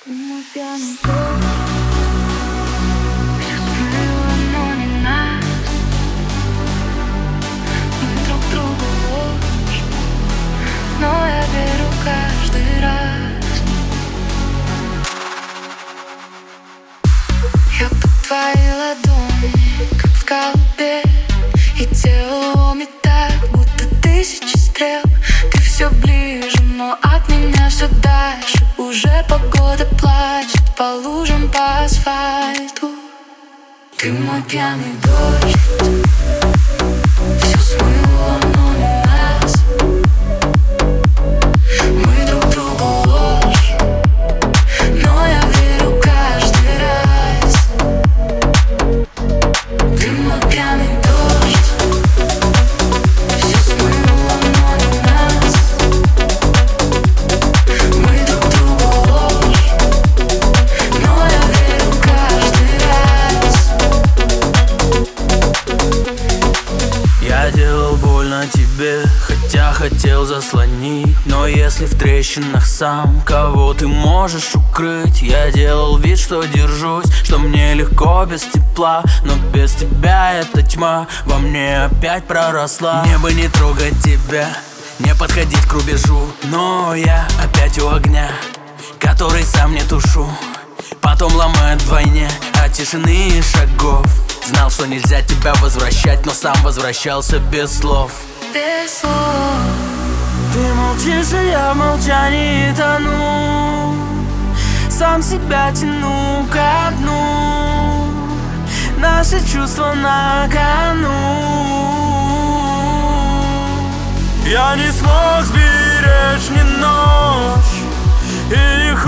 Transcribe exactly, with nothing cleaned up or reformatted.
Ты мой пьяный дождь. Все смыло, но не нас. Мы друг другу ложь, но я верю каждый раз. Я под твоей ладони, как в колыбе, и делал не так, будто тысячи стрел. Ты все ближе, но от меня все дальше. Уже погода плачет по лужам, по асфальту. Ты мой пьяный дождь. Все смыло, но не нас. Мы друг другу ложь, но я верю каждый раз. Ты мой пьяный дождь. Все смыло, но не нас. Мы друг другу ложь, но я верю каждый раз. Я делал больно тебе, хотя хотел заслонить. Но если в трещинах сам, кого ты можешь укрыть? Я делал вид, что держусь, что мне легко без тепла. Но без тебя эта тьма во мне опять проросла. Мне бы не трогать тебя, не подходить к рубежу, но я опять у огня, который сам не тушу. Потом ломает вдвойне от тишины и шагов. Знал, что нельзя тебя возвращать, но сам возвращался без слов. Без слов. Ты молчишь, и я в молчании тону. Сам себя тяну ко дну. Наши чувства на кону. Я не смог сберечь ни ночь и не